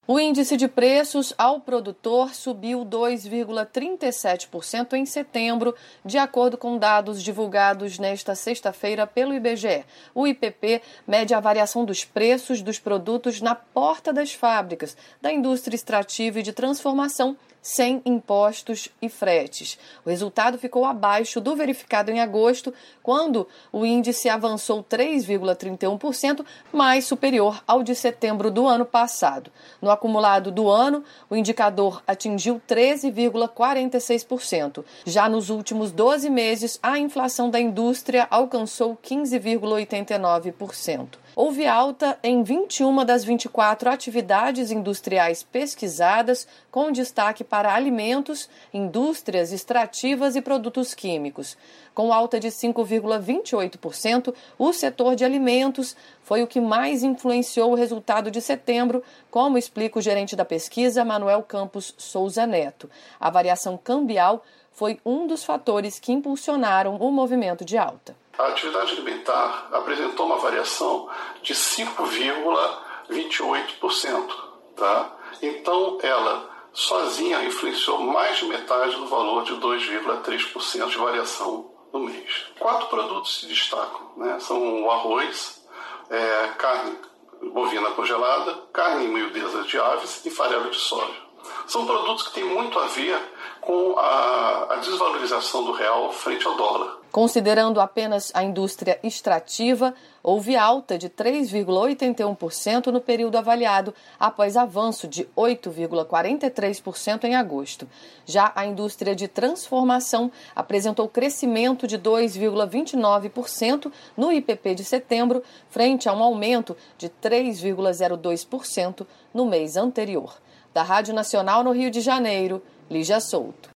O índice de preços ao produtor subiu 2,37% em setembro, de acordo com dados divulgados nesta sexta-feira pelo IBGE. O IPP mede a variação dos preços dos produtos na porta das fábricas, da indústria extrativa e de transformação, sem impostos e fretes. O resultado ficou abaixo do verificado em agosto, quando o índice avançou 3,31%, mais superior ao de setembro do ano passado. No acumulado do ano, o indicador atingiu 13,46%. Já nos últimos 12 meses, a inflação da indústria alcançou 15,89%. Houve alta em 21 das 24 atividades industriais pesquisadas, com destaque para alimentos, indústrias extrativas e produtos químicos. Com alta de 5,28%, o setor de alimentos foi o que mais influenciou o resultado de setembro, como explica o gerente da pesquisa, Manuel Campos Souza Neto. A variação cambial foi um dos fatores que impulsionaram o movimento de alta. A atividade alimentar apresentou uma variação de 5,28%, tá? Então, ela sozinha influenciou mais de metade do valor de 2,3% de variação no mês. 4 produtos se destacam, né? São o arroz, carne bovina congelada, carne em miudeza de aves e farelo de soja. São produtos que têm muito a ver com a desvalorização do real frente ao dólar. Considerando apenas a indústria extrativa, houve alta de 3,81% no período avaliado, após avanço de 8,43% em agosto. Já a indústria de transformação apresentou crescimento de 2,29% no IPP de setembro, frente a um aumento de 3,02% no mês anterior. Da Rádio Nacional no Rio de Janeiro, Lígia Souto.